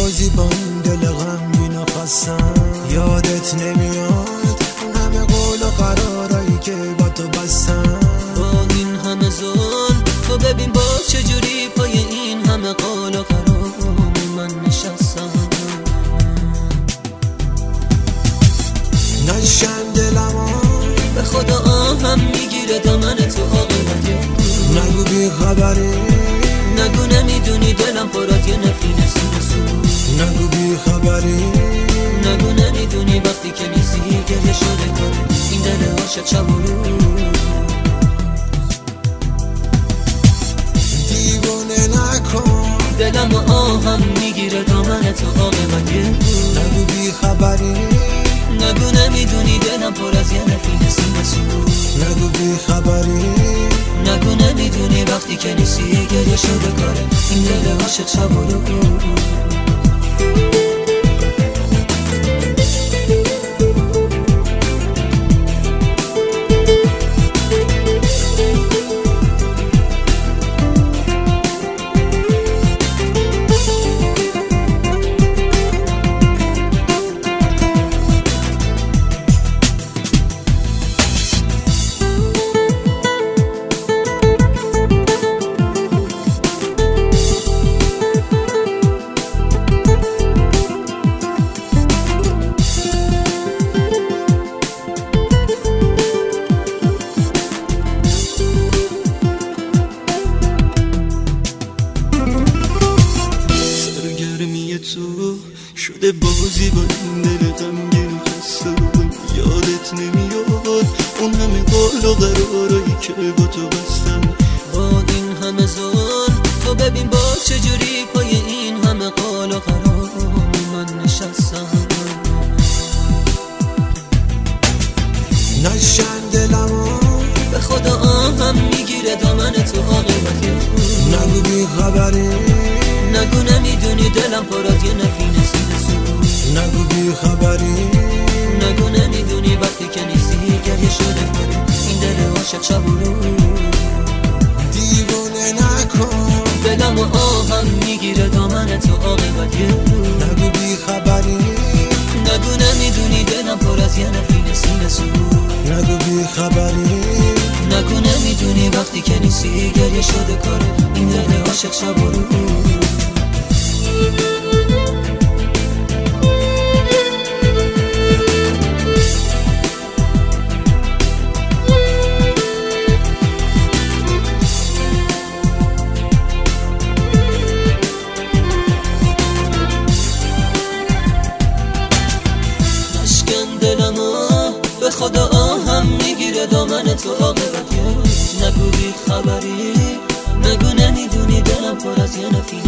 بازی با این دل غمگین و خستم. یادت نمیاد اون همه قول و قرارایی که با تو بستم. با این همه ظلم تو ببین با چجوری پای این همه قول و قرار من نشستم. نشکن دلمو به خدا آهم میگیره دامن تو عاقبت. نگو بی خبری، نگو نمیدونی دلم پر از یه نفرین سو. نگو بی خبری، نگو نمیدونی وقتی که نیستی گریه شده کنه این دل عاشق شب و روز. دیوونه نکن دلم و آهم میگیره دامن تو عاقبت. نگو بی خبری، نگو نمیدونی دلم پر از یه نفرین سو. نگو بی خبری، نگو نمیدونی وقتی که نیستی گریه شده کاره این دل عاشق شب و روز. تو شده بازی با این دل غمگین خسته. یادت نمیاد اون همه قول و قرارایی که با تو بستم. با این همه ظلم تو ببین با چجوری پای این همه قول و قرار من نشستم. نشکن دلمو به خدا آهم میگیره دامن تو عاقبت. نگو بی خبری، نگو نمیدونی دلم پر از یه نفرین سو. نگو بی خبری، نگو نمیدونی وقتی که نیستی گریه شده کنه این دل عاشق شب و روز. دیوونه نکن دلم و آهم میگیره دامن تو عاقبت. نگو بی خبری، نگو نمیدونی دلم پر از یه نفرین سو. نگو بی خبری، نگو نمیدونی وقتی که نیستی گریه شده کاره این دل عاشق شب و روز. نشکن دلمو به خدا آهم میگیره دامن تو عاقبت. نگو بی خبری، نگو نمیدونی دلم پر از یه نفرین